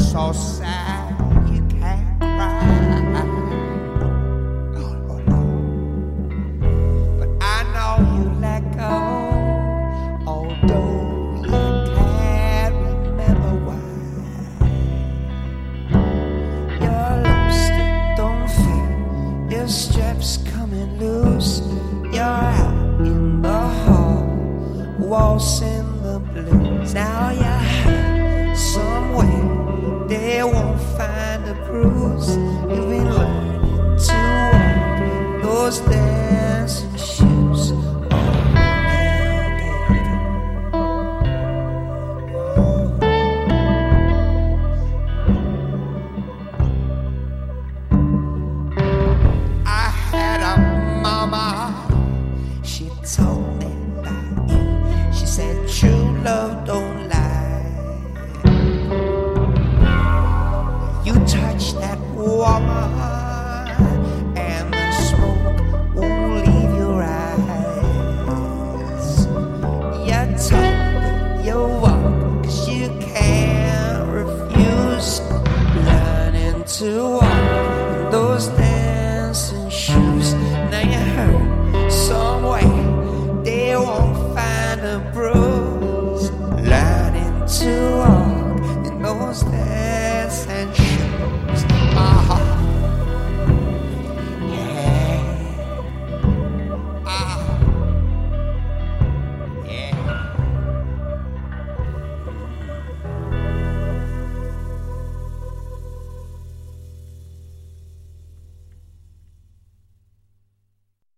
so sad you can't cry. Oh, Lord, Lord. But I know you let go, although you can't remember why. You're lost, don't fear, your strap's coming loose. You're out in the hall, waltzing the blues. Now you're hurt somewhere, they won't find a bruise. You've been learning to walk those dancing shoes.